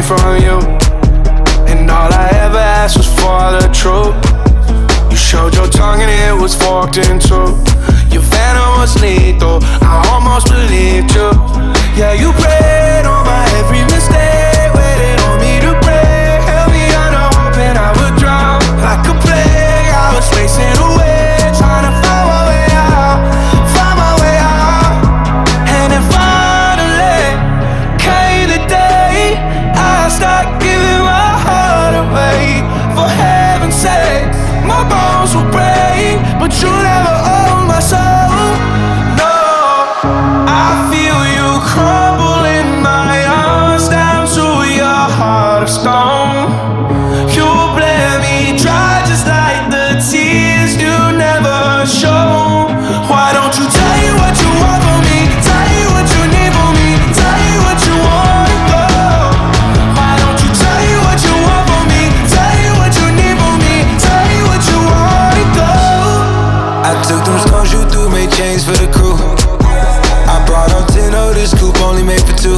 from you, and all I ever asked was for the truth. You showed your tongue and it was forked in two. Your venom was lethal, I almost believed you. Yeah, you preyed on my every mistake, waited on me to break, held me under hope and I would drown like a plague. I was racing away, trying to find my way out, find my way out. And then finally came the day I stopped giving my heart away. For heaven's sake, my bones will break, but you never own my soul. No, I feel you crumble in my arms down to your heart of stone. You bled me dry just like the tears you never show. Why don't you tell you what you want from me? Tell you what you need from me. Tell you what you want, go. Why don't you tell you what you want from me? Tell you what you need from me. Tell you what you want, go. I took them stones you threw, made chains for the crew. I brought up 10 of this coupe, only made for 2.